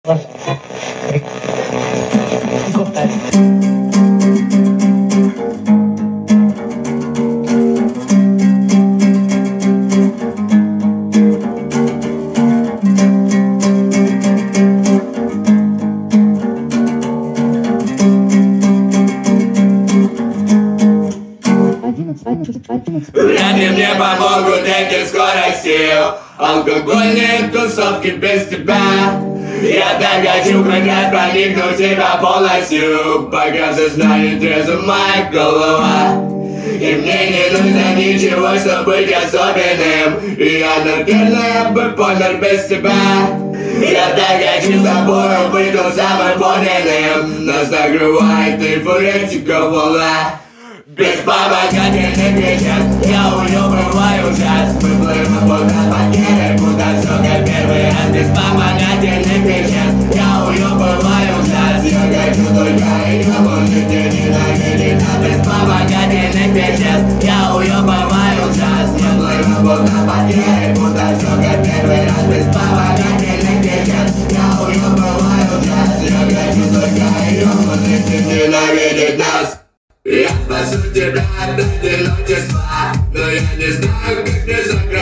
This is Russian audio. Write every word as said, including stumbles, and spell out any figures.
Вряд ли мне помогут эти скорости, алкогольные тусовки без тебя. Я так хочу хоть раз проникнуть в тебя полностью, пока сознание трезвым моя голова. И мне не нужно ничего, чтобы быть особенным. И я, наверное, бы помер без тебя. Я так хочу с тобой быть тем самым подлинным. Нас накрывает эйфоретика волна. Без помогательных песен я уебываю ужас. Мы плывем будто потеря, куда сука первый раз. Без помогательных песен я уебываю ужас. Я хочу только ее, можете ненавидеть. А без помогательных песен я уебываю ужас. Мы плывем будто потеря, куда сука первый раз. Без помогательных песен я уебываю ужас. Я хочу только ее, можете ненавидеть нас. Я спасу тебя от одиночества, но я не знаю, как мне закрыть.